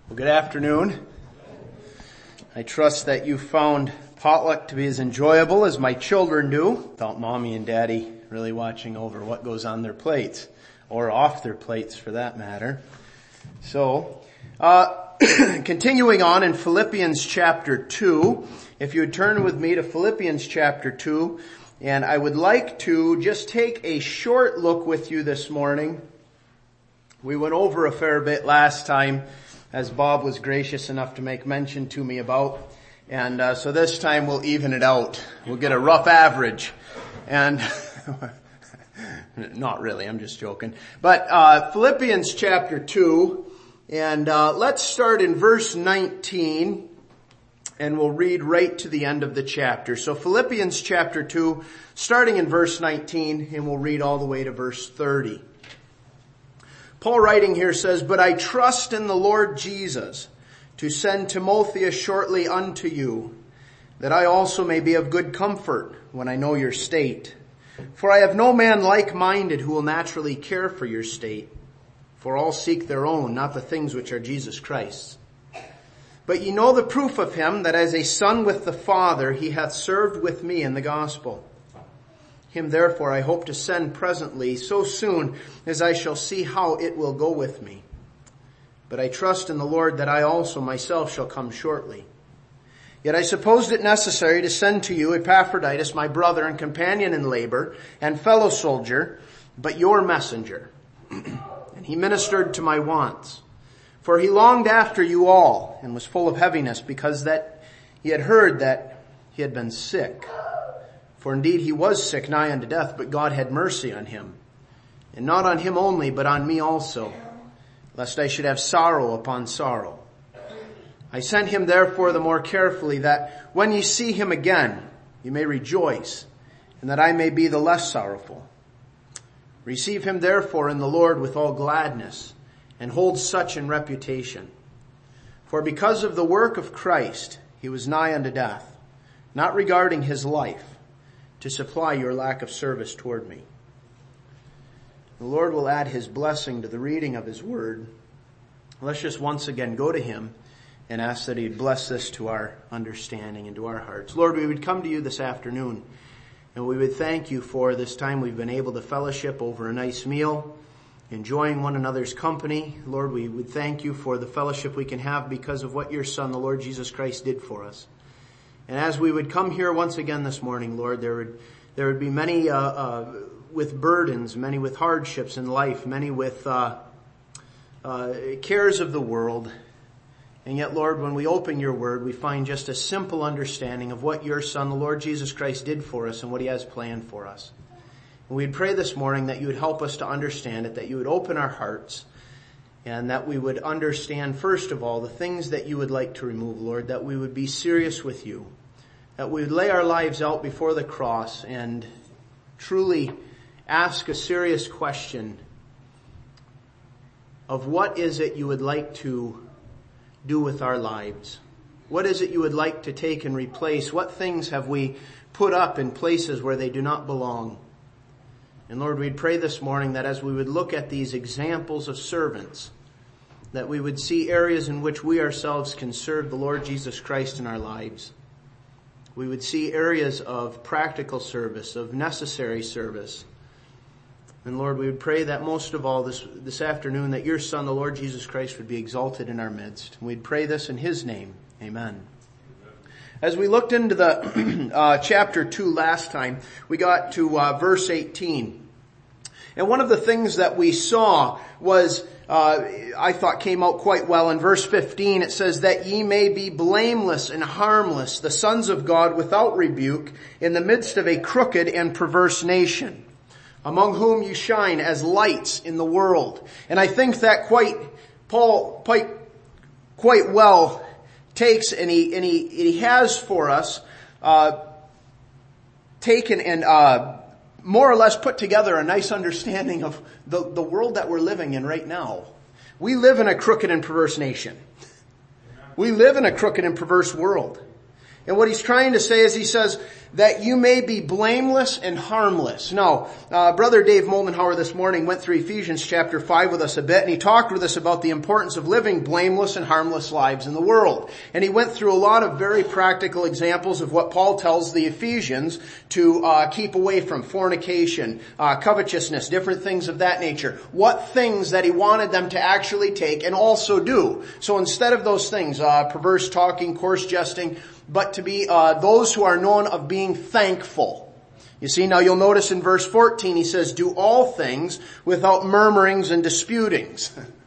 Well, good afternoon. I trust that you found potluck to be as enjoyable as my children do, without mommy and daddy really watching over what goes on their plates, or off their plates for that matter. So, continuing on in Philippians chapter 2, if you would turn with me to Philippians chapter 2, and I would like to just take a short look with you this morning. We went over a fair bit last time, as Bob was gracious enough to make mention to me about. And so this time we'll even it out. We'll get a rough average. And not really, I'm just joking. But Philippians chapter 2, and let's start in verse 19, and we'll read right to the end of the chapter. So Philippians chapter 2, starting in verse 19, and we'll read all the way to verse 30. Paul writing here says, "But I trust in the Lord Jesus to send Timotheus shortly unto you, that I also may be of good comfort when I know your state. For I have no man like-minded who will naturally care for your state. For all seek their own, not the things which are Jesus Christ's. But ye know the proof of him, that as a son with the Father he hath served with me in the gospel. Him therefore I hope to send presently, so soon as I shall see how it will go with me. But I trust in the Lord that I also myself shall come shortly. Yet I supposed it necessary to send to you Epaphroditus, my brother and companion in labor, and fellow soldier, but your messenger. And he ministered to my wants. For he longed after you all, and was full of heaviness, because that he had heard that he had been sick. For indeed he was sick, nigh unto death, but God had mercy on him. And not on him only, but on me also, lest I should have sorrow upon sorrow. I sent him therefore the more carefully, that when ye see him again, you may rejoice, and that I may be the less sorrowful. Receive him therefore in the Lord with all gladness, and hold such in reputation. For because of the work of Christ, he was nigh unto death, not regarding his life, to supply your lack of service toward me." The Lord will add his blessing to the reading of his word. Let's just once again go to him and ask that he'd bless this to our understanding and to our hearts. Lord, we would come to you this afternoon, and we would thank you for this time we've been able to fellowship over a nice meal, enjoying one another's company. Lord, we would thank you for the fellowship we can have because of what your Son, the Lord Jesus Christ, did for us. And as we would come here once again this morning, Lord, there would be many with burdens, many with hardships in life, many with cares of the world. And yet, Lord, when we open your word, we find just a simple understanding of what your Son, the Lord Jesus Christ, did for us and what he has planned for us. And we'd pray this morning that you would help us to understand it, that you would open our hearts, and that we would understand, first of all, the things that you would like to remove, Lord, that we would be serious with you, that we would lay our lives out before the cross and truly ask a serious question of what is it you would like to do with our lives? What is it you would like to take and replace? What things have we put up in places where they do not belong? And Lord, we'd pray this morning that as we would look at these examples of servants, that we would see areas in which we ourselves can serve the Lord Jesus Christ in our lives. We would see areas of practical service, of necessary service. And Lord, we would pray that most of all this afternoon that your Son, the Lord Jesus Christ, would be exalted in our midst. And we'd pray this in his name. Amen. As we looked into the chapter 2 last time, we got to verse 18. And one of the things that we saw was, I thought came out quite well in verse 15. It says, "That ye may be blameless and harmless, the sons of God without rebuke, in the midst of a crooked and perverse nation, among whom you shine as lights in the world." And I think that Paul quite well takes and he has for us taken and more or less put together a nice understanding of the world that we're living in right now. We live in a crooked and perverse nation. We live in a crooked and perverse world. And what he's trying to say is he says that you may be blameless and harmless. Now, Brother Dave Moldenhauer this morning went through Ephesians chapter 5 with us a bit, and he talked with us about the importance of living blameless and harmless lives in the world. And he went through a lot of very practical examples of what Paul tells the Ephesians to keep away from: fornication, covetousness, different things of that nature. What things that he wanted them to actually take and also do. So instead of those things, perverse talking, coarse jesting, but to be those who are known of being thankful. You see, now you'll notice in verse 14 he says, do all things without murmurings and disputings.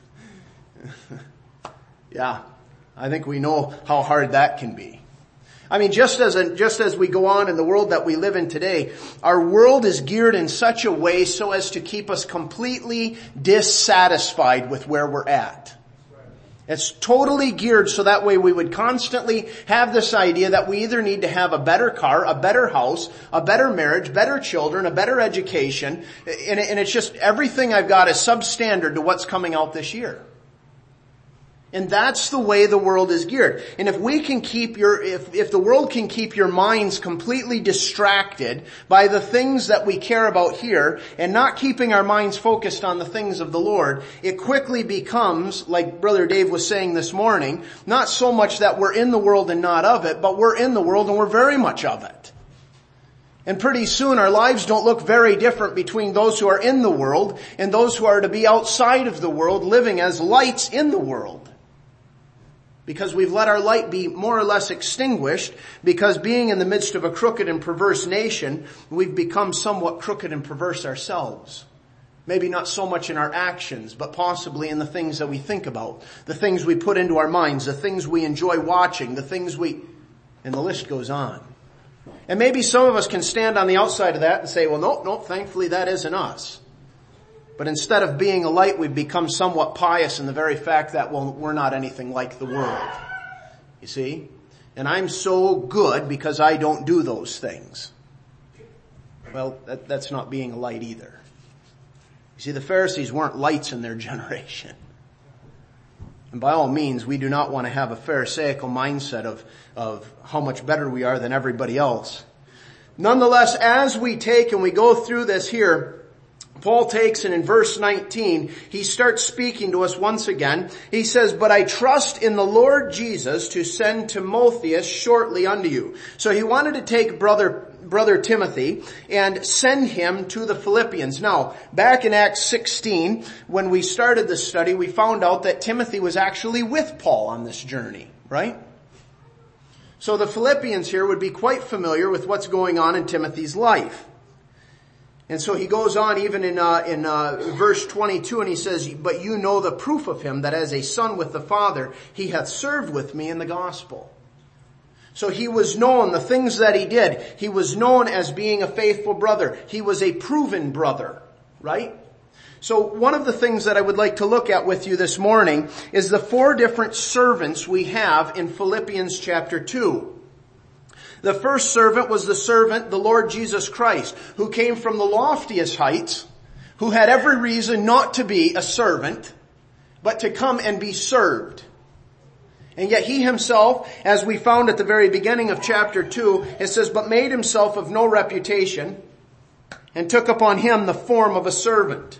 Yeah, I think we know how hard that can be. I mean, just as we go on in the world that we live in today, our world is geared in such a way so as to keep us completely dissatisfied with where we're at. It's totally geared so that way we would constantly have this idea that we either need to have a better car, a better house, a better marriage, better children, a better education, and it's just everything I've got is substandard to what's coming out this year. And that's the way the world is geared. And if we can keep if the world can keep your minds completely distracted by the things that we care about here and not keeping our minds focused on the things of the Lord, it quickly becomes, like Brother Dave was saying this morning, not so much that we're in the world and not of it, but we're in the world and we're very much of it. And pretty soon our lives don't look very different between those who are in the world and those who are to be outside of the world, living as lights in the world. Because we've let our light be more or less extinguished, because being in the midst of a crooked and perverse nation, we've become somewhat crooked and perverse ourselves. Maybe not so much in our actions, but possibly in the things that we think about, the things we put into our minds, the things we enjoy watching, and the list goes on. And maybe some of us can stand on the outside of that and say, well, no, thankfully that isn't us. But instead of being a light, we've become somewhat pious in the very fact that, well, we're not anything like the world. You see? And I'm so good because I don't do those things. Well, that's not being a light either. You see, the Pharisees weren't lights in their generation. And by all means, we do not want to have a Pharisaical mindset of how much better we are than everybody else. Nonetheless, as we take and we go through this here, Paul takes, and in verse 19, he starts speaking to us once again. He says, but I trust in the Lord Jesus to send Timotheus shortly unto you. So he wanted to take brother Timothy and send him to the Philippians. Now, back in Acts 16, when we started the study, we found out that Timothy was actually with Paul on this journey, right? So the Philippians here would be quite familiar with what's going on in Timothy's life. And so he goes on even in verse 22, and he says, but you know the proof of him, that as a son with the Father, he hath served with me in the gospel. So he was known, the things that he did, he was known as being a faithful brother. He was a proven brother, right? So one of the things that I would like to look at with you this morning is the 4 different servants we have in Philippians chapter 2. The first servant was the servant, the Lord Jesus Christ, who came from the loftiest heights, who had every reason not to be a servant, but to come and be served. And yet he himself, as we found at the very beginning of chapter 2, it says, but made himself of no reputation, and took upon him the form of a servant,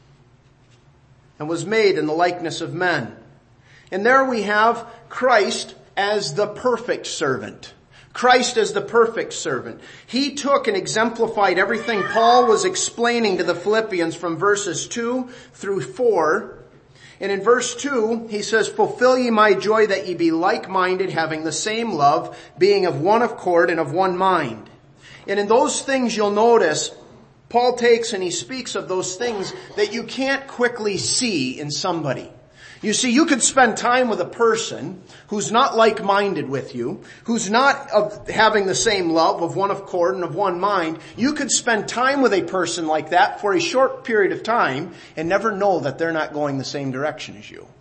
and was made in the likeness of men. And there we have Christ as the perfect servant. Christ as the perfect servant. He took and exemplified everything Paul was explaining to the Philippians from verses 2 through 4. And in verse 2, he says, fulfill ye my joy that ye be like-minded, having the same love, being of one accord and of one mind. And in those things you'll notice, Paul takes and he speaks of those things that you can't quickly see in somebody. You see, you could spend time with a person who's not like-minded with you, who's not having the same love, of one accord and of one mind. You could spend time with a person like that for a short period of time and never know that they're not going the same direction as you.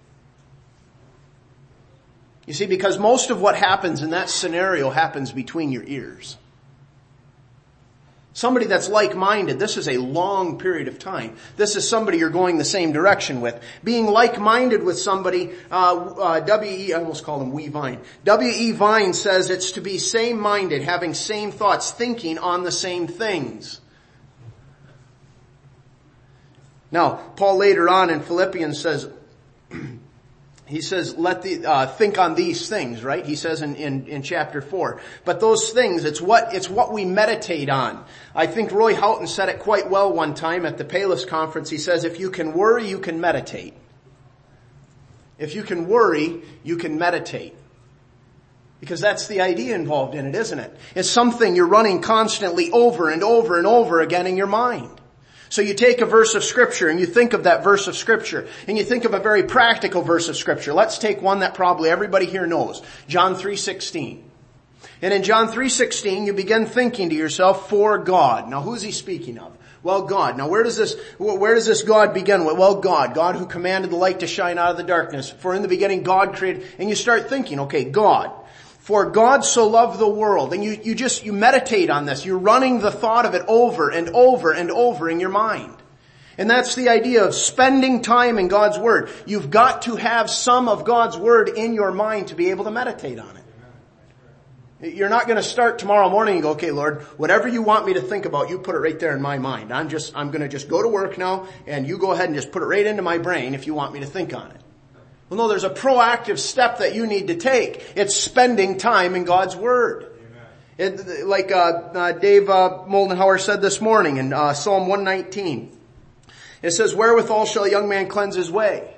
You see, because most of what happens in that scenario happens between your ears. Somebody that's like-minded, this is a long period of time. This is somebody you're going the same direction with. Being like-minded with somebody, I almost called him Wee Vine. W.E. Vine says it's to be same-minded, having same thoughts, thinking on the same things. Now, Paul later on in Philippians says, he says, think on these things, right? He says in chapter 4. But those things, it's what we meditate on. I think Roy Houghton said it quite well one time at the Palis conference. He says, if you can worry, you can meditate. If you can worry, you can meditate. Because that's the idea involved in it, isn't it? It's something you're running constantly over and over and over again in your mind. So you take a verse of Scripture and you think of that verse of Scripture and you think of a very practical verse of Scripture. Let's take one that probably everybody here knows. John 3:16. And in John 3:16 you begin thinking to yourself, for God. Now who's he speaking of? Well, God. Now where does this God begin with? Well, God who commanded the light to shine out of the darkness. For in the beginning God created, and you start thinking, okay, God. For God so loved the world. And you meditate on this. You're running the thought of it over and over and over in your mind. And that's the idea of spending time in God's Word. You've got to have some of God's Word in your mind to be able to meditate on it. You're not going to start tomorrow morning and go, okay, Lord, whatever you want me to think about, you put it right there in my mind. I'm going to just go to work now and you go ahead and just put it right into my brain if you want me to think on it. Well, no, there's a proactive step that you need to take. It's spending time in God's Word. Dave Moldenhauer said this morning in Psalm 119. It says, wherewithal shall a young man cleanse his way?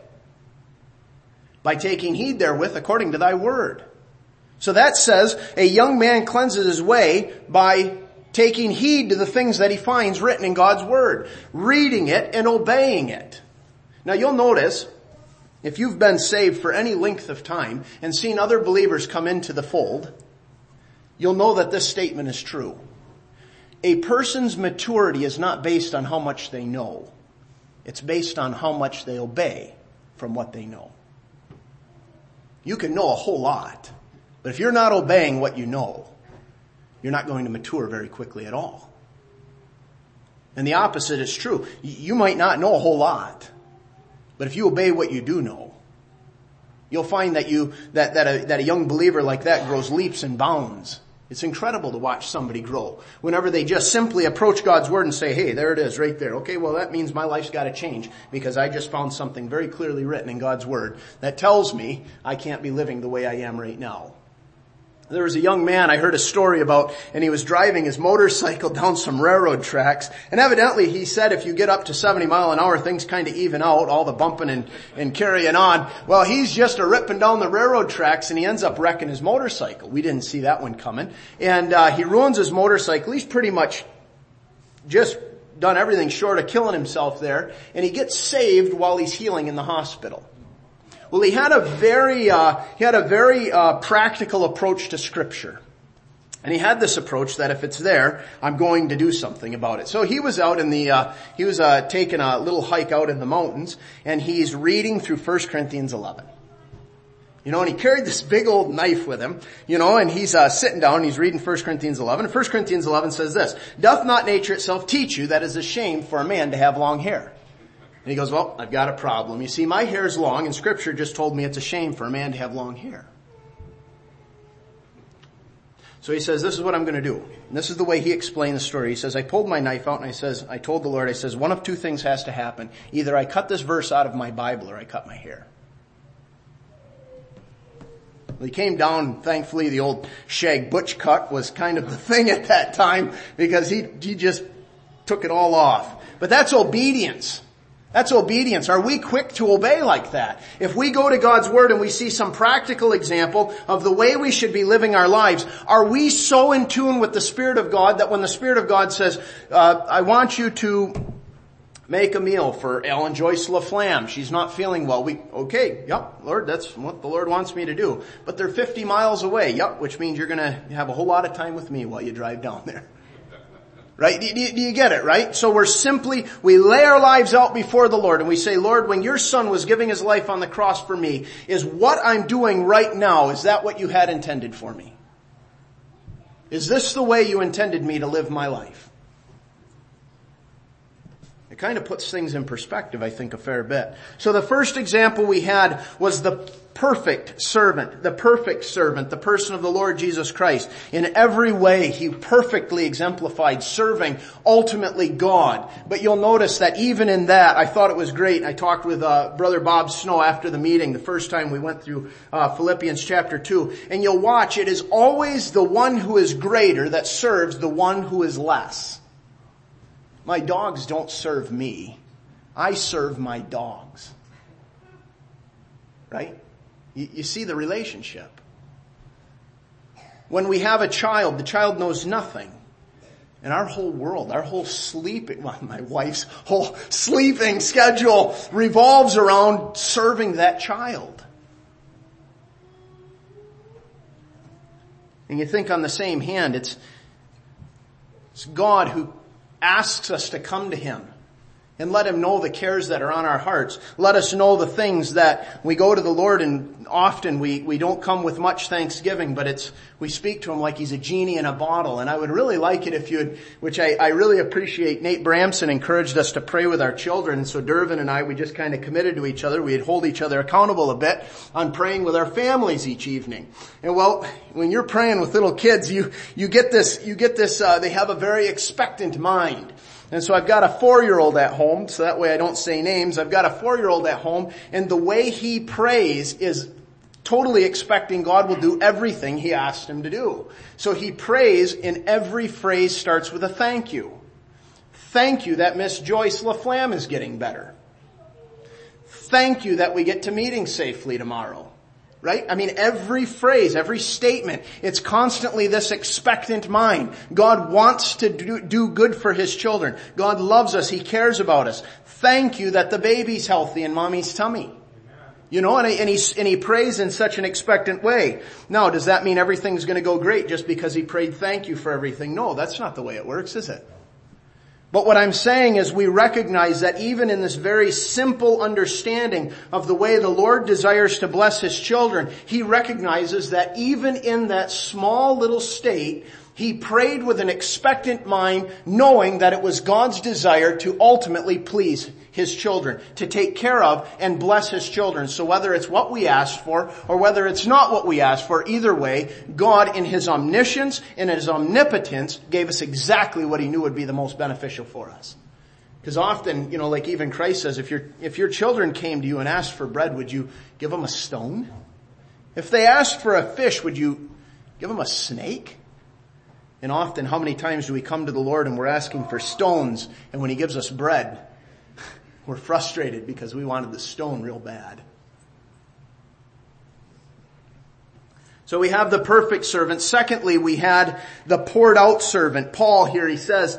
By taking heed therewith according to thy word. So that says a young man cleanses his way by taking heed to the things that he finds written in God's Word, reading it and obeying it. Now you'll notice, if you've been saved for any length of time and seen other believers come into the fold, you'll know that this statement is true. A person's maturity is not based on how much they know. It's based on how much they obey from what they know. You can know a whole lot, but if you're not obeying what you know, you're not going to mature very quickly at all. And the opposite is true. You might not know a whole lot, but if you obey what you do know, you'll find that a young believer like that grows leaps and bounds. It's incredible to watch somebody grow whenever they just simply approach God's Word and say, hey, there it is right there. Okay, well that means my life's got to change because I just found something very clearly written in God's Word that tells me I can't be living the way I am right now. There was a young man I heard a story about, and he was driving his motorcycle down some railroad tracks, and evidently he said if you get up to 70 mile an hour, things kind of even out, all the bumping and carrying on. Well, he's just ripping down the railroad tracks, and he ends up wrecking his motorcycle. We didn't see that one coming. And he ruins his motorcycle. He's pretty much just done everything short of killing himself there, and he gets saved while he's healing in the hospital. Well, he had a very practical approach to Scripture. And he had this approach that if it's there, I'm going to do something about it. So he was out taking a little hike out in the mountains, and he's reading through 1 Corinthians 11. And he carried this big old knife with him, and he's sitting down and he's reading 1 Corinthians 11. And 1 Corinthians 11 says this, doth not nature itself teach you that it is a shame for a man to have long hair? And he goes, well, I've got a problem. You see, my hair is long, and Scripture just told me it's a shame for a man to have long hair. So he says, this is what I'm going to do. And this is the way he explained the story. He says, I pulled my knife out, and I told the Lord, one of two things has to happen. Either I cut this verse out of my Bible, or I cut my hair. Well, he came down, thankfully, the old shag butch cut was kind of the thing at that time, because he just took it all off. But that's obedience. That's obedience. Are we quick to obey like that? If we go to God's Word and we see some practical example of the way we should be living our lives, are we so in tune with the Spirit of God that when the Spirit of God says, I want you to make a meal for Ellen Joyce LaFlamme. She's not feeling well. Lord, that's what the Lord wants me to do. But they're 50 miles away. Which means you're going to have a whole lot of time with me while you drive down there. Right? Do you get it, right? So we lay our lives out before the Lord and we say, Lord, when your Son was giving his life on the cross for me, is what I'm doing right now, is that what you had intended for me? Is this the way you intended me to live my life? It kind of puts things in perspective, I think, a fair bit. So the first example we had was the perfect servant, the person of the Lord Jesus Christ. In every way, he perfectly exemplified serving ultimately God. But you'll notice that even in that, I thought it was great. I talked with Brother Bob Snow after the meeting, the first time we went through Philippians chapter 2. And you'll watch, it is always the one who is greater that serves the one who is less. My dogs don't serve me. I serve my dogs. Right? You see the relationship. When we have a child, the child knows nothing. And our whole world, our whole my wife's whole sleeping schedule revolves around serving that child. And you think on the same hand, it's God who asks us to come to Him and let Him know the cares that are on our hearts. Let us know the things that we go to the Lord, and often we don't come with much thanksgiving, but we speak to Him like He's a genie in a bottle. And I would really like it if you'd, which I really appreciate, Nate Bramson encouraged us to pray with our children. So Dervin and I, we just kind of committed to each other. We'd hold each other accountable a bit on praying with our families each evening. And well, when you're praying with little kids, you get this, they have a very expectant mind. And so I've got a 4-year-old at home, so that way I don't say names. I've got a 4-year-old at home, and the way he prays is totally expecting God will do everything He asked him to do. So he prays, and every phrase starts with a thank you. Thank you that Miss Joyce LaFlamme is getting better. Thank you that we get to meeting safely tomorrow. Right? I mean, every phrase, every statement, it's constantly this expectant mind. God wants to do good for His children. God loves us. He cares about us. Thank you that the baby's healthy in mommy's tummy. You know, and he prays in such an expectant way. Now, does that mean everything's going to go great just because he prayed thank you for everything? No, that's not the way it works, is it? But what I'm saying is we recognize that even in this very simple understanding of the way the Lord desires to bless His children, He recognizes that even in that small little state, he prayed with an expectant mind, knowing that it was God's desire to ultimately please His children, to take care of and bless His children. So whether it's what we asked for or whether it's not what we asked for, either way, God in His omniscience and His omnipotence gave us exactly what He knew would be the most beneficial for us. Because often, you know, like even Christ says, if your children came to you and asked for bread, would you give them a stone? If they asked for a fish, would you give them a snake? And often, how many times do we come to the Lord and we're asking for stones, and when He gives us bread, we're frustrated because we wanted the stone real bad. So we have the perfect servant. Secondly, we had the poured out servant. Paul here, he says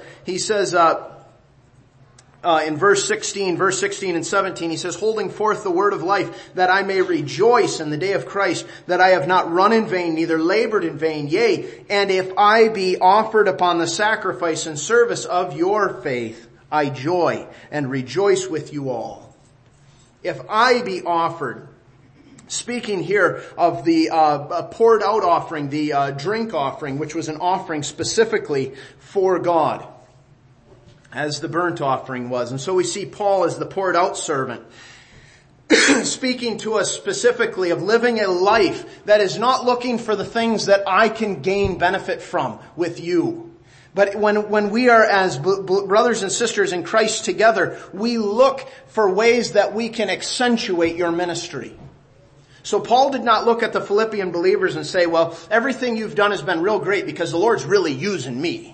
in verse 16 and 17, he says, holding forth the word of life, that I may rejoice in the day of Christ, that I have not run in vain, neither labored in vain. Yea, and if I be offered upon the sacrifice and service of your faith, I joy and rejoice with you all. If I be offered, speaking here of the poured out offering, the drink offering, which was an offering specifically for God, as the burnt offering was. And so we see Paul as the poured out servant, speaking to us specifically of living a life that is not looking for the things that I can gain benefit from with you. But when we are as brothers and sisters in Christ together, we look for ways that we can accentuate your ministry. So Paul did not look at the Philippian believers and say, well, everything you've done has been real great because the Lord's really using me.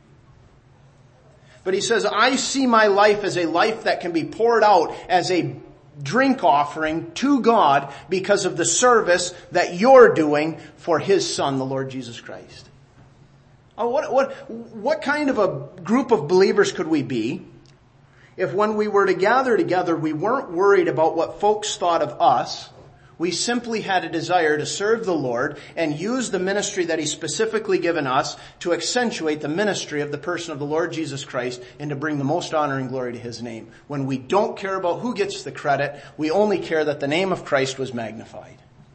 But he says, I see my life as a life that can be poured out as a drink offering to God because of the service that you're doing for His Son, the Lord Jesus Christ. Oh, what kind of a group of believers could we be if when we were to gather together, we weren't worried about what folks thought of us? We simply had a desire to serve the Lord and use the ministry that He's specifically given us to accentuate the ministry of the person of the Lord Jesus Christ and to bring the most honor and glory to His name. When we don't care about who gets the credit, we only care that the name of Christ was magnified.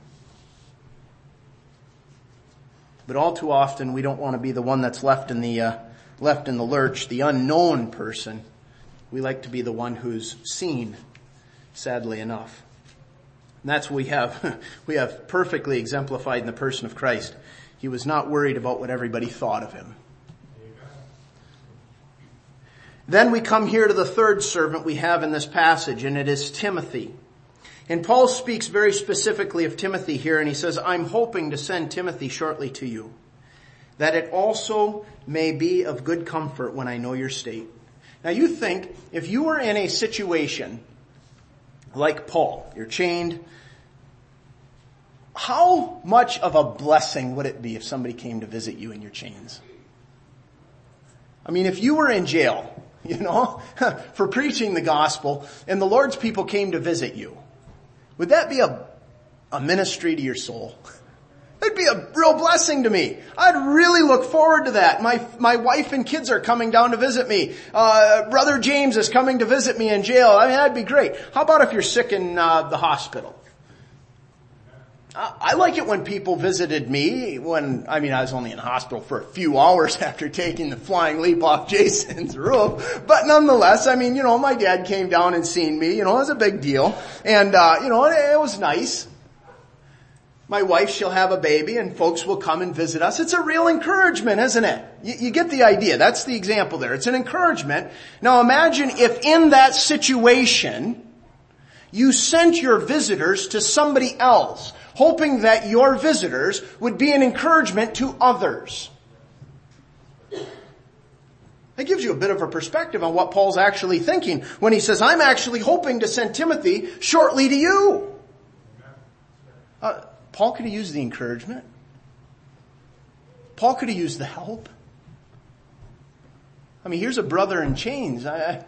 But all too often we don't want to be the one that's left in the lurch, the unknown person. We like to be the one who's seen, sadly enough. And that's what we have perfectly exemplified in the person of Christ. He was not worried about what everybody thought of him. Then we come here to the third servant we have in this passage, and it is Timothy. And Paul speaks very specifically of Timothy here, and he says, I'm hoping to send Timothy shortly to you, that it also may be of good comfort when I know your state. Now you think, if you were in a situation like Paul, you're chained, how much of a blessing would it be if somebody came to visit you in your chains? I mean, if you were in jail, for preaching the gospel, and the Lord's people came to visit you, would that be a ministry to your soul? It'd be a real blessing to me. I'd really look forward to that. My wife and kids are coming down to visit me. Brother James is coming to visit me in jail. I mean, that'd be great. How about if you're sick in the hospital? I like it when people visited me I was only in the hospital for a few hours after taking the flying leap off Jason's roof. But nonetheless, my dad came down and seen me, it was a big deal. And, it was nice. My wife, she'll have a baby and folks will come and visit us. It's a real encouragement, isn't it? You get the idea. That's the example there. It's an encouragement. Now imagine if in that situation, you sent your visitors to somebody else, hoping that your visitors would be an encouragement to others. That gives you a bit of a perspective on what Paul's actually thinking when he says, I'm actually hoping to send Timothy shortly to you. Paul could have used the encouragement. Paul could have used the help. Here's a brother in chains.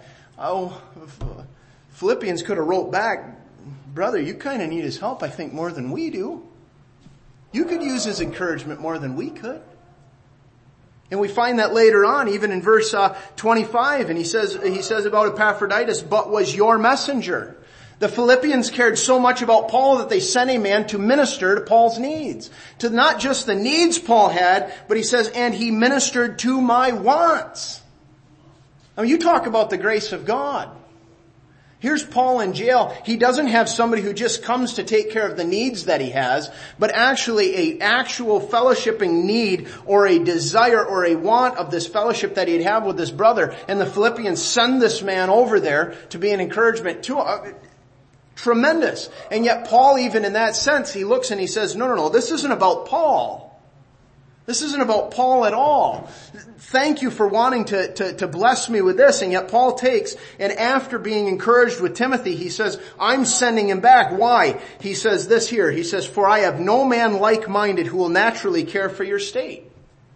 Philippians could have wrote back, brother, you kind of need his help, I think, more than we do. You could use his encouragement more than we could. And we find that later on, even in verse 25, and he says about Epaphroditus, but was your messenger. The Philippians cared so much about Paul that they sent a man to minister to Paul's needs. To not just the needs Paul had, but he says, and he ministered to my wants. You talk about the grace of God. Here's Paul in jail. He doesn't have somebody who just comes to take care of the needs that he has, but actually an actual fellowshipping need or a desire or a want of this fellowship that he'd have with his brother. And the Philippians send this man over there to be an encouragement to him. Tremendous. And yet Paul, even in that sense, he looks and he says, no, this isn't about Paul. This isn't about Paul at all. Thank you for wanting to bless me with this. And yet Paul takes, and after being encouraged with Timothy, he says, I'm sending him back. Why? He says this here. He says, for I have no man like-minded who will naturally care for your state.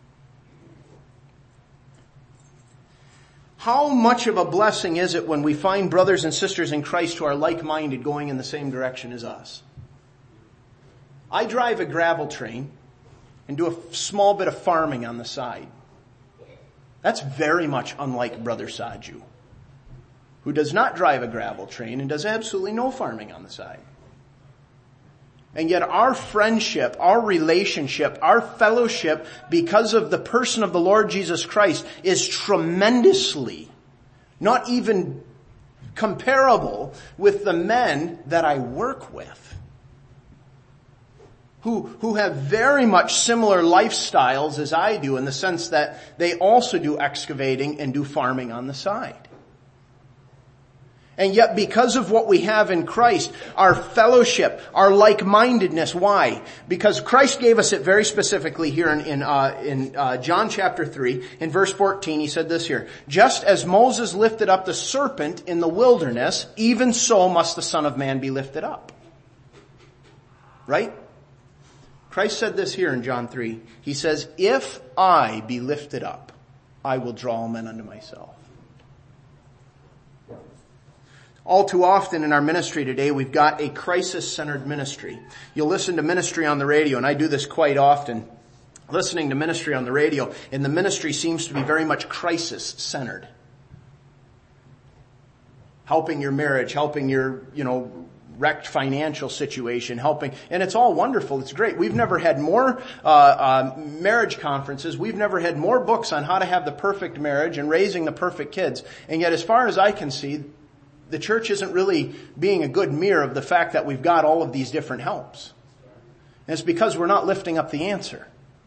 How much of a blessing is it when we find brothers and sisters in Christ who are like-minded going in the same direction as us? I drive a gravel train and do a small bit of farming on the side. That's very much unlike Brother Saju, who does not drive a gravel train and does absolutely no farming on the side. And yet our friendship, our relationship, our fellowship, because of the person of the Lord Jesus Christ, is tremendously, not even comparable with the men that I work with, who have very much similar lifestyles as I do, in the sense that they also do excavating and do farming on the side. And yet because of what we have in Christ, our fellowship, our like-mindedness, why? Because Christ gave us it very specifically here in John chapter 3, in verse 14, he said this here, just as Moses lifted up the serpent in the wilderness, even so must the Son of Man be lifted up. Right? Christ said this here in John 3. He says, if I be lifted up, I will draw all men unto myself. All too often in our ministry today, we've got a crisis-centered ministry. You'll listen to ministry on the radio, and I do this quite often, listening to ministry on the radio, and the ministry seems to be very much crisis-centered. Helping your marriage, helping your, wrecked financial situation, helping, and it's all wonderful. It's great. We've never had more marriage conferences. We've never had more books on how to have the perfect marriage and raising the perfect kids. And yet, as far as I can see, the church isn't really being a good mirror of the fact that we've got all of these different helps. And it's because we're not lifting up the answer.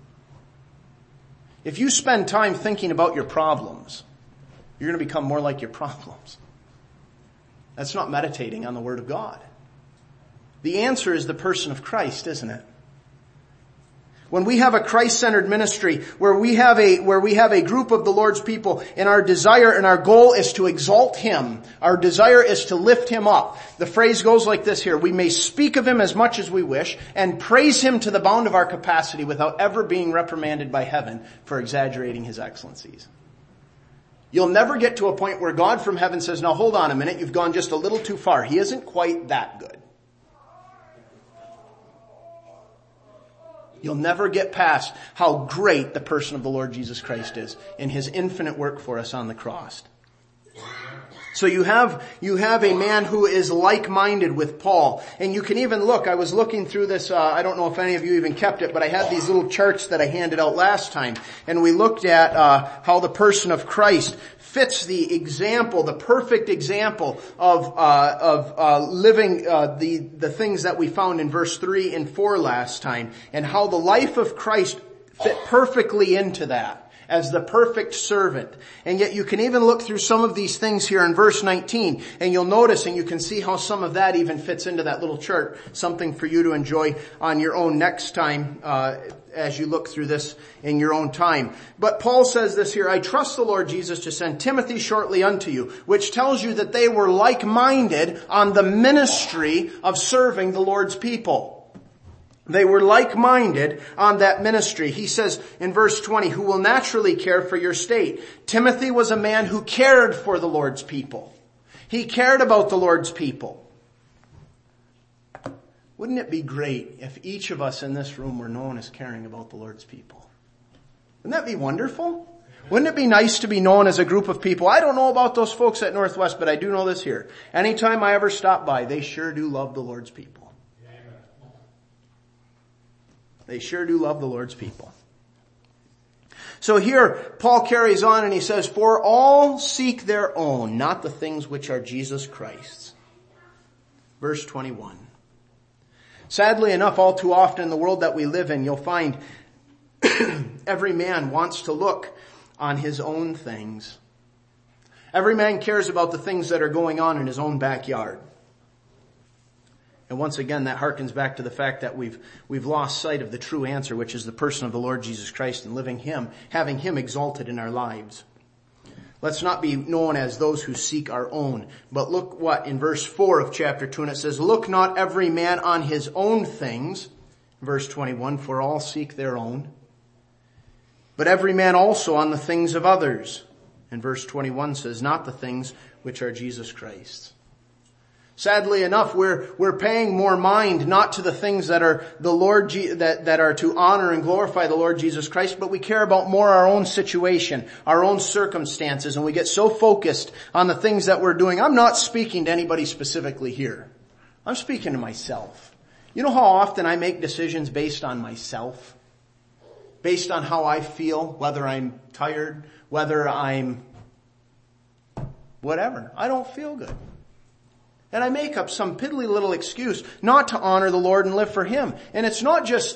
If you spend time thinking about your problems, you're going to become more like your problems. That's not meditating on the Word of God. The answer is the person of Christ, isn't it? When we have a Christ-centered ministry, where we have a group of the Lord's people, and our desire and our goal is to exalt Him, our desire is to lift Him up. The phrase goes like this here: we may speak of Him as much as we wish and praise Him to the bound of our capacity without ever being reprimanded by heaven for exaggerating His excellencies. You'll never get to a point where God from heaven says, now hold on a minute, you've gone just a little too far. He isn't quite that good. You'll never get past how great the person of the Lord Jesus Christ is in His infinite work for us on the cross. So you have a man who is like-minded with Paul. And you can even look, I was looking through this, I don't know if any of you even kept it, but I had these little charts that I handed out last time. And we looked at how the person of Christ fits the example, the perfect example of living the things that we found in verse 3 and 4 last time, and how the life of Christ fit perfectly into that as the perfect servant. And yet you can even look through some of these things here in verse 19, and you'll notice and you can see how some of that even fits into that little chart, something for you to enjoy on your own next time as you look through this in your own time. But Paul says this here: I trust the Lord Jesus to send Timothy shortly unto you, which tells you that they were like-minded on the ministry of serving the Lord's people. They were like-minded on that ministry. He says in verse 20, who will naturally care for your state. Timothy was a man who cared for the Lord's people. He cared about the Lord's people. Wouldn't it be great if each of us in this room were known as caring about the Lord's people? Wouldn't that be wonderful? Wouldn't it be nice to be known as a group of people? I don't know about those folks at Northwest, but I do know this here. Anytime I ever stop by, they sure do love the Lord's people. They sure do love the Lord's people. So here, Paul carries on and he says, for all seek their own, not the things which are Jesus Christ's. Verse 21. Sadly enough, all too often in the world that we live in, you'll find every man wants to look on his own things. Every man cares about the things that are going on in his own backyard. And once again, that harkens back to the fact that we've lost sight of the true answer, which is the person of the Lord Jesus Christ, and having Him exalted in our lives. Let's not be known as those who seek our own. But look what in verse 4 of chapter 2, and it says, look not every man on his own things. Verse 21, for all seek their own. But every man also on the things of others. And verse 21 says, not the things which are Jesus Christ's. Sadly enough, we're paying more mind not to the things that are the Lord that are to honor and glorify the Lord Jesus Christ, but we care about more our own situation, our own circumstances, and we get so focused on the things that we're doing. I'm not speaking to anybody specifically here. I'm speaking to myself. You know how often I make decisions based on myself? Based on how I feel, whether I'm tired, whether I'm whatever. I don't feel good. And I make up some piddly little excuse not to honor the Lord and live for Him. And it's not just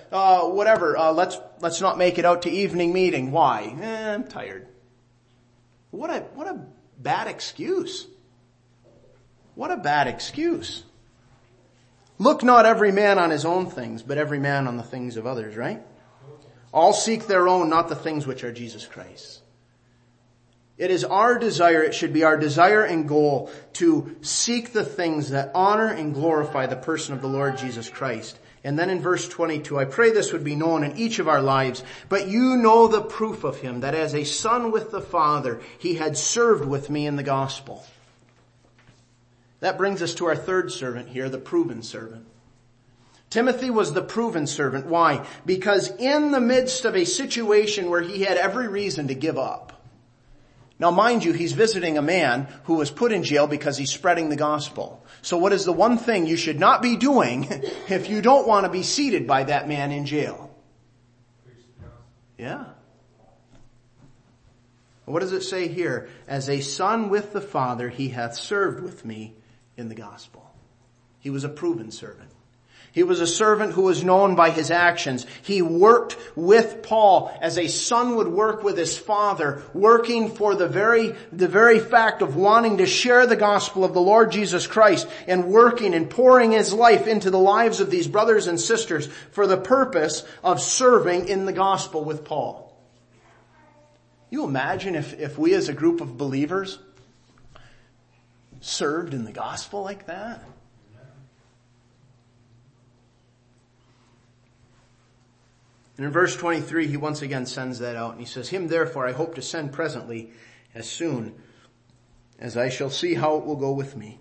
let's not make it out to evening meeting. Why? I'm tired. What a bad excuse. What a bad excuse. Look not every man on his own things, but every man on the things of others, right? All seek their own, not the things which are Jesus Christ. It is our desire, it should be our desire and goal to seek the things that honor and glorify the person of the Lord Jesus Christ. And then in verse 22, I pray this would be known in each of our lives, but you know the proof of him, that as a son with the Father, he had served with me in the gospel. That brings us to our third servant here, the proven servant. Timothy was the proven servant. Why? Because in the midst of a situation where he had every reason to give up, Now mind you, he's visiting a man who was put in jail because he's spreading the gospel. So what is the one thing you should not be doing if you don't want to be seated by that man in jail? Yeah. What does it say here? As a son with the Father, he hath served with me in the gospel. He was a proven servant. He was a servant who was known by his actions. He worked with Paul as a son would work with his father, working for the very fact of wanting to share the gospel of the Lord Jesus Christ, and working and pouring his life into the lives of these brothers and sisters for the purpose of serving in the gospel with Paul. You imagine if we as a group of believers served in the gospel like that? And in verse 23, he once again sends that out, and he says, him therefore I hope to send presently, as soon as I shall see how it will go with me.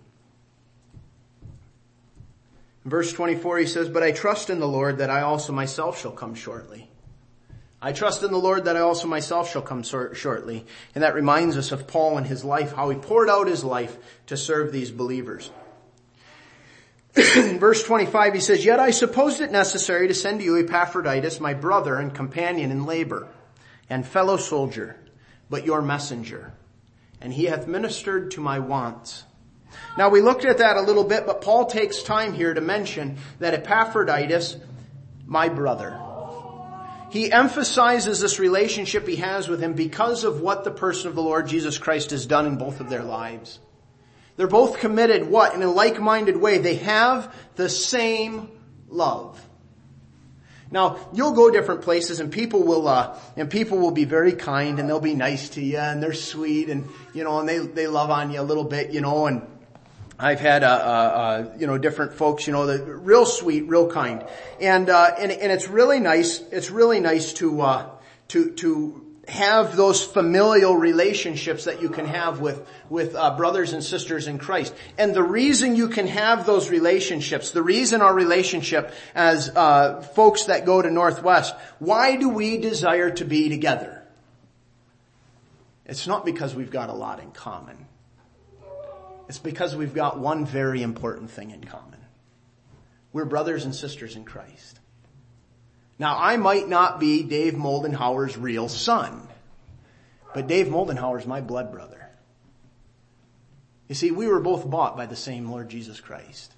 In verse 24 he says, but I trust in the Lord that I also myself shall come shortly. I trust in the Lord that I also myself shall come shortly. And that reminds us of Paul and his life, how he poured out his life to serve these believers. In verse 25 he says, yet I supposed it necessary to send to you Epaphroditus, my brother and companion in labor, and fellow soldier, but your messenger. And he hath ministered to my wants. Now we looked at that a little bit, but Paul takes time here to mention that Epaphroditus, my brother. He emphasizes this relationship he has with him because of what the person of the Lord Jesus Christ has done in both of their lives. They're both committed, what? In a like-minded way. They have the same love. Now, you'll go different places and people will be very kind and they'll be nice to you and they're sweet and, and they love on you a little bit, and I've had, different folks, that real sweet, real kind. And it's really nice. It's really nice to have those familial relationships that you can have with brothers and sisters in Christ. And the reason you can have those relationships, the reason our relationship as folks that go to Northwest, why do we desire to be together? It's not because we've got a lot in common. It's because we've got one very important thing in common. We're brothers and sisters in Christ. Now, I might not be Dave Moldenhauer's real son, but Dave Moldenhauer's my blood brother. You see, we were both bought by the same Lord Jesus Christ.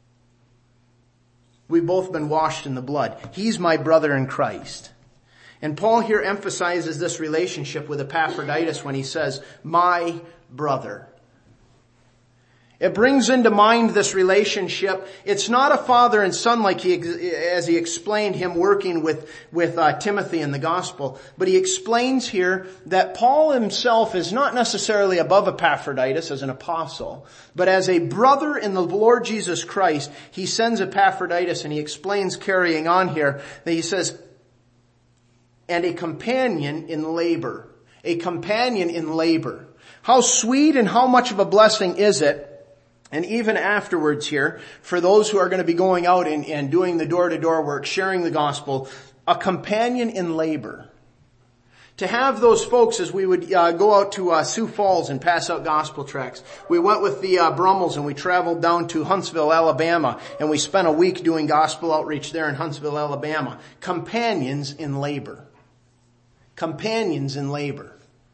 We've both been washed in the blood. He's my brother in Christ. And Paul here emphasizes this relationship with Epaphroditus when he says, my brother. It brings into mind this relationship. It's not a father and son like as he explained him working with Timothy in the gospel. But he explains here that Paul himself is not necessarily above Epaphroditus as an apostle, but as a brother in the Lord Jesus Christ, he sends Epaphroditus, and he explains carrying on here that he says, and a companion in labor. A companion in labor. How sweet and how much of a blessing is it? And even afterwards here, for those who are going to be going out and doing the door-to-door work, sharing the gospel, a companion in labor. To have those folks as we would go out to Sioux Falls and pass out gospel tracts. We went with the Brummels and we traveled down to Huntsville, Alabama, and we spent a week doing gospel outreach there in Huntsville, Alabama. Companions in labor. Companions in labor.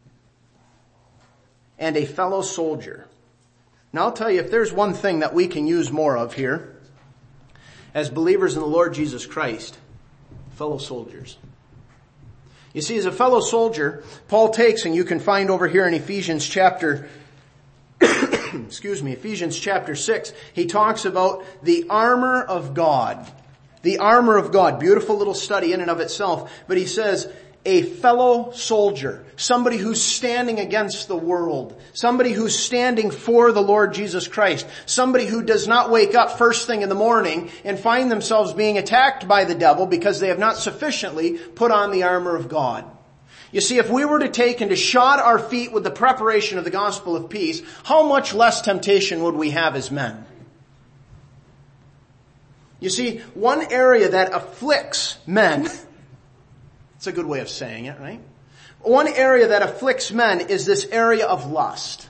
And a fellow soldier. Now I'll tell you, if there's one thing that we can use more of here, as believers in the Lord Jesus Christ, fellow soldiers. You see, as a fellow soldier, Paul takes, and you can find over here in Ephesians chapter, Ephesians chapter 6, he talks about the armor of God. The armor of God. Beautiful little study in and of itself. But he says, a fellow soldier, somebody who's standing against the world, somebody who's standing for the Lord Jesus Christ, somebody who does not wake up first thing in the morning and find themselves being attacked by the devil because they have not sufficiently put on the armor of God. You see, if we were to take and to shod our feet with the preparation of the gospel of peace, how much less temptation would we have as men? You see, one area that afflicts men, it's a good way of saying it, right? One area that afflicts men is this area of lust.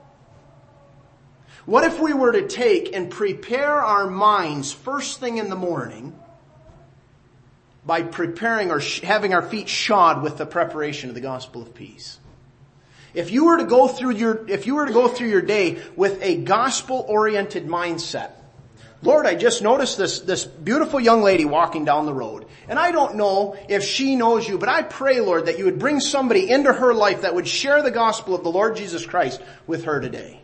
What if we were to take and prepare our minds first thing in the morning by preparing or having our feet shod with the preparation of the gospel of peace? If you were to go through your day with a gospel-oriented mindset, Lord, I just noticed this beautiful young lady walking down the road. And I don't know if she knows you, but I pray, Lord, that you would bring somebody into her life that would share the gospel of the Lord Jesus Christ with her today.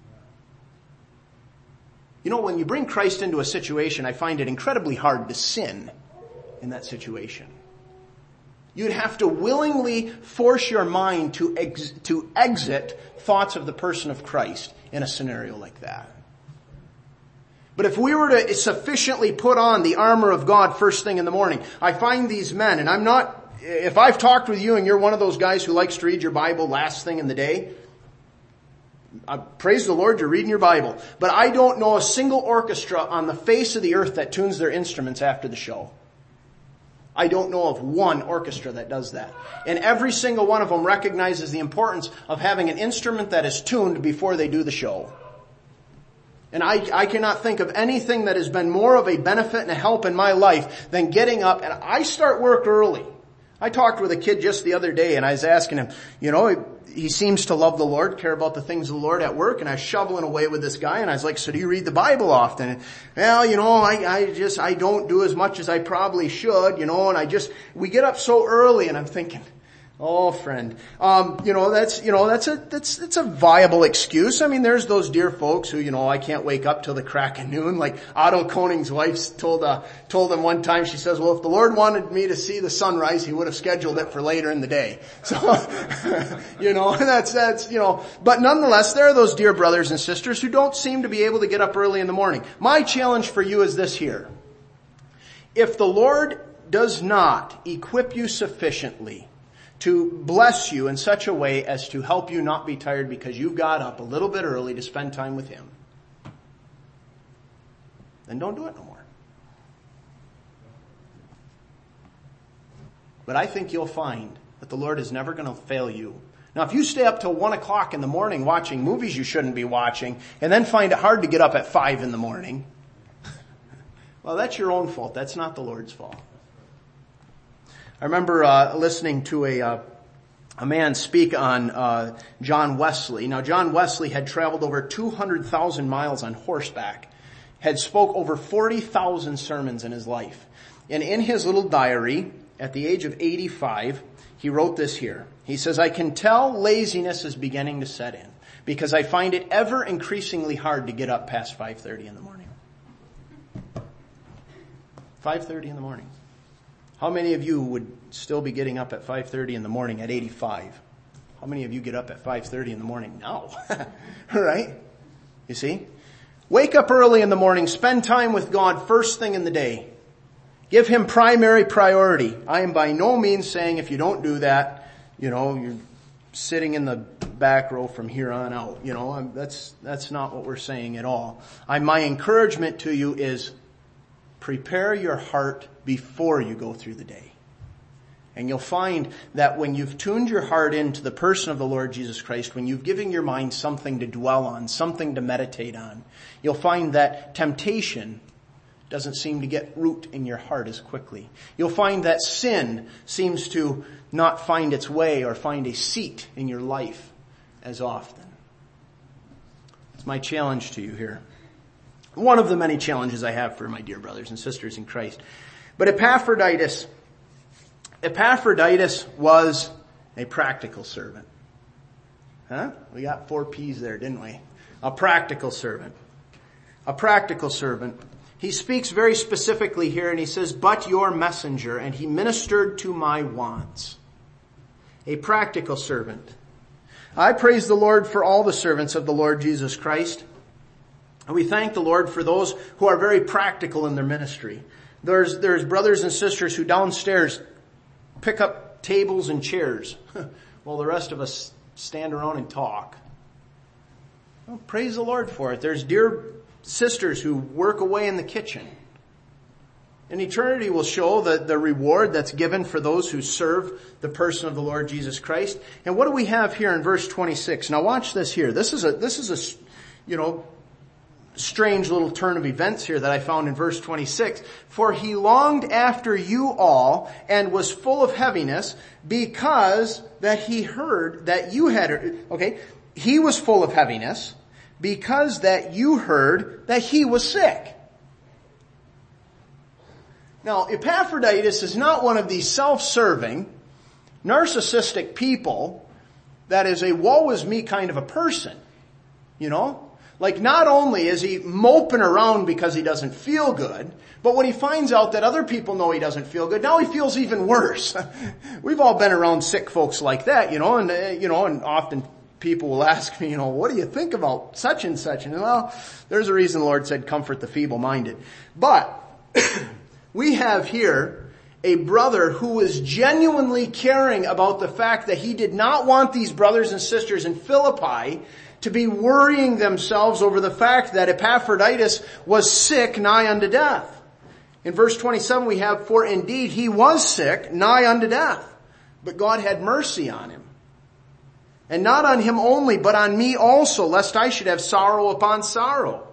You know, when you bring Christ into a situation, I find it incredibly hard to sin in that situation. You'd have to willingly force your mind to exit thoughts of the person of Christ in a scenario like that. But if we were to sufficiently put on the armor of God first thing in the morning, I find these men, and if I've talked with you and you're one of those guys who likes to read your Bible last thing in the day, praise the Lord, you're reading your Bible. But I don't know a single orchestra on the face of the earth that tunes their instruments after the show. I don't know of one orchestra that does that. And every single one of them recognizes the importance of having an instrument that is tuned before they do the show. And I cannot think of anything that has been more of a benefit and a help in my life than getting up, and I start work early. I talked with a kid just the other day and I was asking him, he seems to love the Lord, care about the things of the Lord at work, and I was shoveling away with this guy and I was like, so do you read the Bible often? Well, I don't do as much as I probably should, and we get up so early and I'm thinking, oh, friend, that's a viable excuse. I mean, there's those dear folks who, I can't wake up till the crack of noon. Like Otto Koning's wife told him one time, she says, well, if the Lord wanted me to see the sunrise, he would have scheduled it for later in the day. So, but nonetheless, there are those dear brothers and sisters who don't seem to be able to get up early in the morning. My challenge for you is this here. If the Lord does not equip you sufficiently to bless you in such a way as to help you not be tired because you got up a little bit early to spend time with Him, then don't do it no more. But I think you'll find that the Lord is never going to fail you. Now, if you stay up till 1 o'clock in the morning watching movies you shouldn't be watching and then find it hard to get up at 5 in the morning, well, that's your own fault. That's not the Lord's fault. I remember listening to a man speak on John Wesley. Now, John Wesley had traveled over 200,000 miles on horseback, had spoke over 40,000 sermons in his life. And in his little diary, at the age of 85, he wrote this here. He says, I can tell laziness is beginning to set in because I find it ever increasingly hard to get up past 5:30 in the morning. 5:30 in the morning. How many of you would still be getting up at 5:30 in the morning at 85? How many of you get up at 5:30 in the morning now? Right? You see? Wake up early in the morning. Spend time with God first thing in the day. Give Him primary priority. I am by no means saying if you don't do that, you're sitting in the back row from here on out. That's not what we're saying at all. My encouragement to you is prepare your heart before you go through the day. And you'll find that when you've tuned your heart into the person of the Lord Jesus Christ, when you've given your mind something to dwell on, something to meditate on, you'll find that temptation doesn't seem to get root in your heart as quickly. You'll find that sin seems to not find its way or find a seat in your life as often. It's my challenge to you here. One of the many challenges I have for my dear brothers and sisters in Christ. But Epaphroditus was a practical servant. We got 4 P's there, didn't we? A practical servant. A practical servant. He speaks very specifically here and he says, but your messenger, and he ministered to my wants. A practical servant. I praise the Lord for all the servants of the Lord Jesus Christ. And we thank the Lord for those who are very practical in their ministry. There's brothers and sisters who downstairs pick up tables and chairs while the rest of us stand around and talk. Well, praise the Lord for it. There's dear sisters who work away in the kitchen. And eternity will show the reward that's given for those who serve the person of the Lord Jesus Christ. And what do we have here in verse 26? Now watch this here. This is a strange little turn of events here that I found in verse 26. For he longed after you all and was full of heaviness because that he heard that you had, he was full of heaviness because that you heard that he was sick. Now, Epaphroditus is not one of these self-serving, narcissistic people that is a woe is me kind of a person. Like not only is he moping around because he doesn't feel good, but when he finds out that other people know he doesn't feel good, now he feels even worse. We've all been around sick folks like that, and often people will ask me, what do you think about such and such? And well, there's a reason the Lord said comfort the feeble-minded. But we have here a brother who is genuinely caring about the fact that he did not want these brothers and sisters in Philippi to be worrying themselves over the fact that Epaphroditus was sick nigh unto death. In verse 27 we have, for indeed he was sick nigh unto death, but God had mercy on him. And not on him only, but on me also, lest I should have sorrow upon sorrow.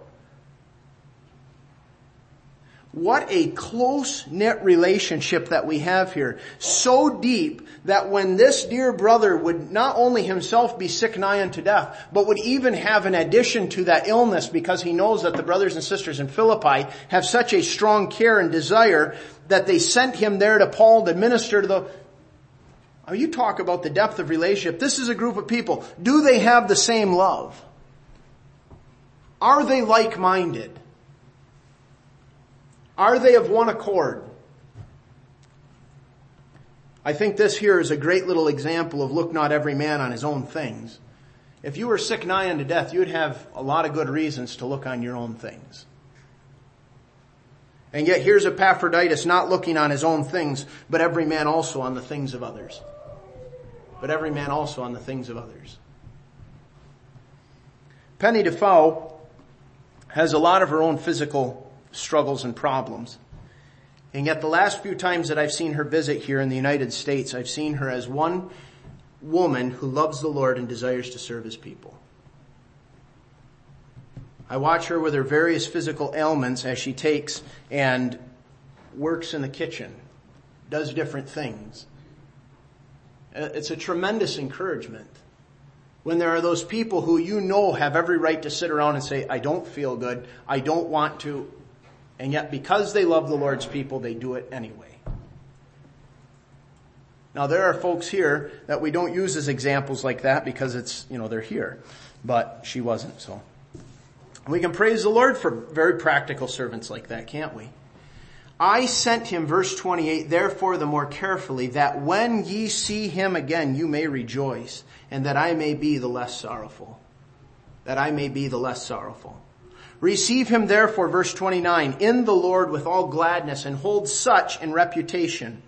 What a close-knit relationship that we have here. So deep that when this dear brother would not only himself be sick nigh unto death, but would even have an addition to that illness because he knows that the brothers and sisters in Philippi have such a strong care and desire that they sent him there to Paul to minister to the... You talk about the depth of relationship. This is a group of people. Do they have the same love? Are they like-minded? Are they of one accord? I think this here is a great little example of look not every man on his own things. If you were sick nigh unto death, you'd have a lot of good reasons to look on your own things. And yet here's Epaphroditus not looking on his own things, but every man also on the things of others. But every man also on the things of others. Penny DeFoe has a lot of her own physical struggles and problems. And yet the last few times that I've seen her visit here in the United States, I've seen her as one woman who loves the Lord and desires to serve His people. I watch her with her various physical ailments as she takes and works in the kitchen, does different things. It's a tremendous encouragement when there are those people who have every right to sit around and say, I don't feel good, I don't want to, and yet because they love the Lord's people, they do it anyway. Now there are folks here that we don't use as examples like that because it's, they're here, but she wasn't, so. We can praise the Lord for very practical servants like that, can't we? I sent him, verse 28, therefore the more carefully, that when ye see him again, you may rejoice, and that I may be the less sorrowful. That I may be the less sorrowful. Receive him therefore, verse 29, in the Lord with all gladness, and hold such in reputation.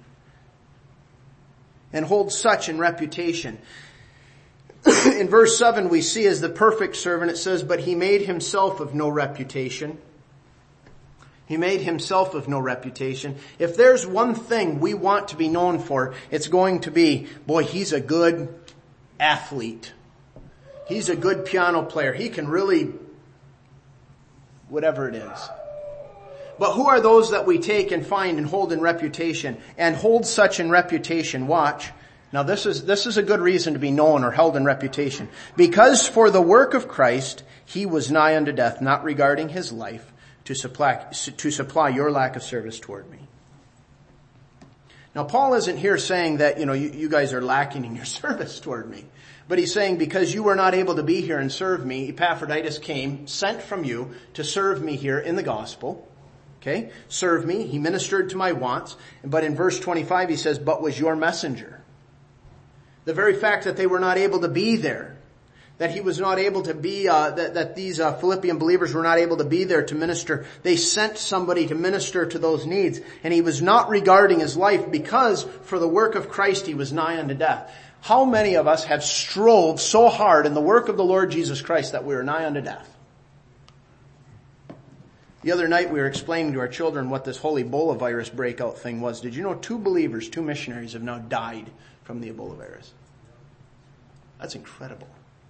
And hold such in reputation. In verse 7 we see as the perfect servant, it says, but he made himself of no reputation. He made himself of no reputation. If there's one thing we want to be known for, it's going to be, boy, he's a good athlete. He's a good piano player. He can really, whatever it is. But who are those that we take and find and hold in reputation? And hold such in reputation, watch. Now this is a good reason to be known or held in reputation. Because for the work of Christ, he was nigh unto death, not regarding his life, to supply your lack of service toward me. Now Paul isn't here saying that, you guys are lacking in your service toward me. But he's saying because you were not able to be here and serve me, Epaphroditus came, sent from you to serve me here in the gospel. Okay? Serve me. He ministered to my wants. But in verse 25 he says, but was your messenger. The very fact that they were not able to be there, that he was not able to be, that these Philippian believers were not able to be there to minister. They sent somebody to minister to those needs. And he was not regarding his life because for the work of Christ he was nigh unto death. How many of us have strove so hard in the work of the Lord Jesus Christ that we are nigh unto death? The other night we were explaining to our children what this whole Ebola virus breakout thing was. Did you know 2 believers, 2 missionaries have now died from the Ebola virus? That's incredible.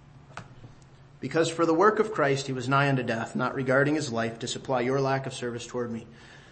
Because for the work of Christ he was nigh unto death, not regarding his life, to supply your lack of service toward me.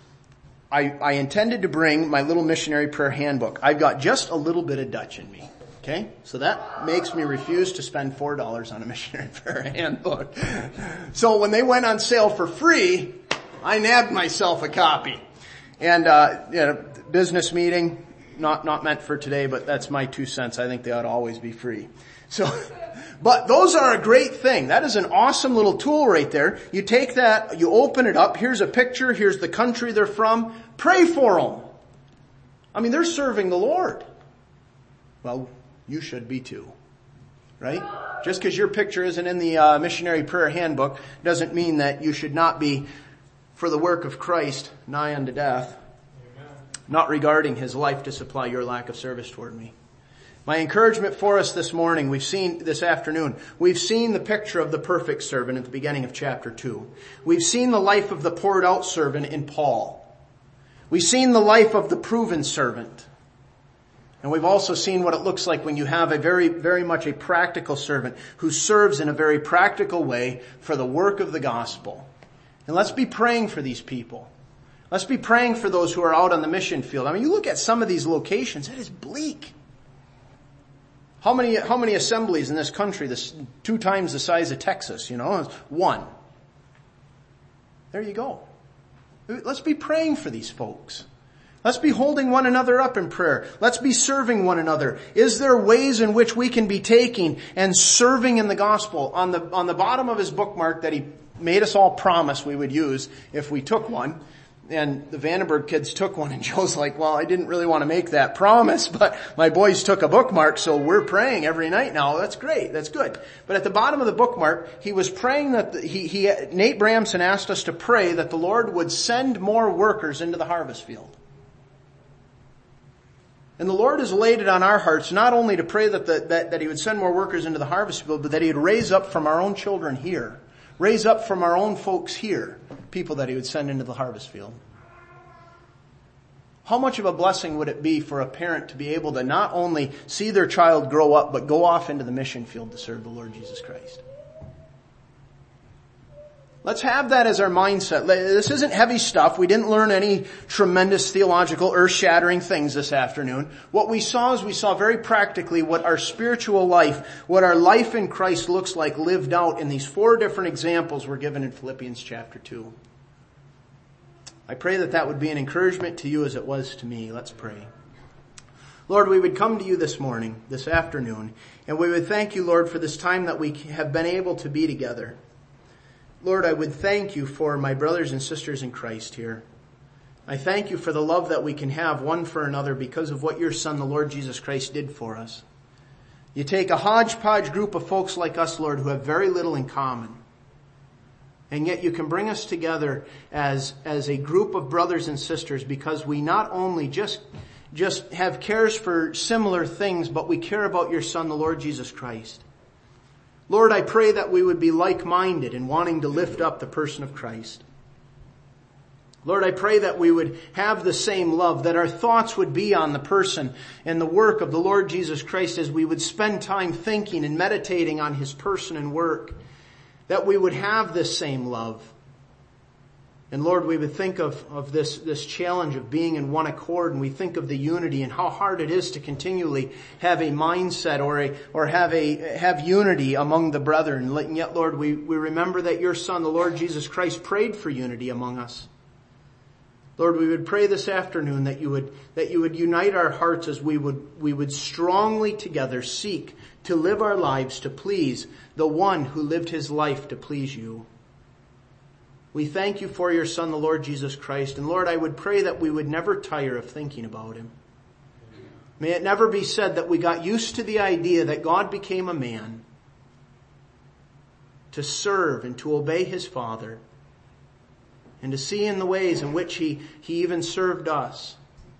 I intended to bring my little missionary prayer handbook. I've got just a little bit of Dutch in me. Okay? So that makes me refuse to spend $4 on a missionary prayer handbook. So when they went on sale for free, I nabbed myself a copy. And, business meeting, not meant for today, but that's my 2 cents. I think they ought to always be free. So, but those are a great thing. That is an awesome little tool right there. You take that, you open it up, here's a picture, here's the country they're from. Pray for them. I mean, they're serving the Lord. Well, you should be too. Right? Just because your picture isn't in the missionary prayer handbook doesn't mean that you should not be, for the work of Christ, nigh unto death, not regarding his life to supply your lack of service toward me. My encouragement for us this morning, this afternoon, we've seen the picture of the perfect servant at the beginning of chapter 2. We've seen the life of the poured out servant in Paul. We've seen the life of the proven servant. And we've also seen what it looks like when you have a very, very much a practical servant who serves in a very practical way for the work of the gospel. And let's be praying for these people. Let's be praying for those who are out on the mission field. I mean, you look at some of these locations, it is bleak. How many assemblies in this country, this 2 times the size of Texas, 1. There you go. Let's be praying for these folks. Let's be holding one another up in prayer. Let's be serving one another. Is there ways in which we can be taking and serving in the gospel? On the bottom of his bookmark that he made us all promise we would use if we took one, and the Vandenberg kids took one, and Joe's like, well, I didn't really want to make that promise, but my boys took a bookmark, so we're praying every night now. That's great. That's good. But at the bottom of the bookmark, he was praying that Nate Bramson asked us to pray that the Lord would send more workers into the harvest field. And the Lord has laid it on our hearts not only to pray that he would send more workers into the harvest field, but that he would raise up from our own children here, raise up from our own folks here, people that he would send into the harvest field. How much of a blessing would it be for a parent to be able to not only see their child grow up, but go off into the mission field to serve the Lord Jesus Christ? Let's have that as our mindset. This isn't heavy stuff. We didn't learn any tremendous theological, earth-shattering things this afternoon. What we saw very practically what our spiritual life, what our life in Christ looks like lived out in these 4 different examples we're given in Philippians chapter 2. I pray that would be an encouragement to you as it was to me. Let's pray. Lord, we would come to you this morning, this afternoon, and we would thank you, Lord, for this time that we have been able to be together. Lord, I would thank you for my brothers and sisters in Christ here. I thank you for the love that we can have one for another because of what your Son, the Lord Jesus Christ, did for us. You take a hodgepodge group of folks like us, Lord, who have very little in common. And yet you can bring us together as a group of brothers and sisters because we not only just have cares for similar things, but we care about your Son, the Lord Jesus Christ. Lord, I pray that we would be like-minded in wanting to lift up the person of Christ. Lord, I pray that we would have the same love, that our thoughts would be on the person and the work of the Lord Jesus Christ as we would spend time thinking and meditating on his person and work, that we would have this same love. And Lord, we would think of this challenge of being in one accord, and we think of the unity and how hard it is to continually have a mindset or have unity among the brethren. And yet, Lord, we remember that your Son, the Lord Jesus Christ, prayed for unity among us. Lord, we would pray this afternoon that you would unite our hearts as we would strongly together seek to live our lives to please the one who lived his life to please you. We thank you for your Son, the Lord Jesus Christ. And Lord, I would pray that we would never tire of thinking about him. May it never be said that we got used to the idea that God became a man to serve and to obey his Father and to see in the ways in which he even served us.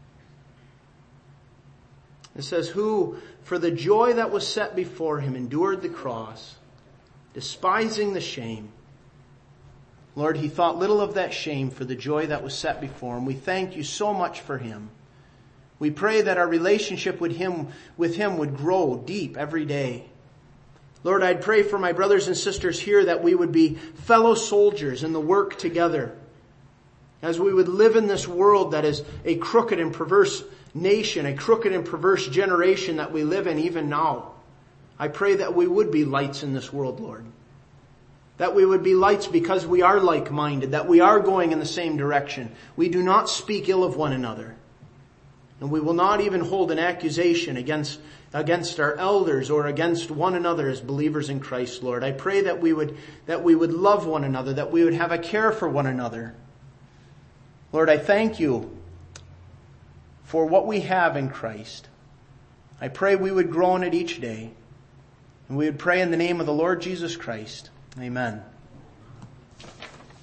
It says, who, for the joy that was set before him, endured the cross, despising the shame, Lord, he thought little of that shame for the joy that was set before him. We thank you so much for him. We pray that our relationship with him would grow deep every day. Lord, I'd pray for my brothers and sisters here that we would be fellow soldiers in the work together. As we would live in this world that is a crooked and perverse nation, a crooked and perverse generation that we live in even now. I pray that we would be lights in this world, Lord. That we would be lights because we are like-minded, that we are going in the same direction. We do not speak ill of one another. And we will not even hold an accusation against our elders or against one another as believers in Christ, Lord. I pray that we would love one another, that we would have a care for one another. Lord, I thank you for what we have in Christ. I pray we would grow in it each day. And we would pray in the name of the Lord Jesus Christ. Amen.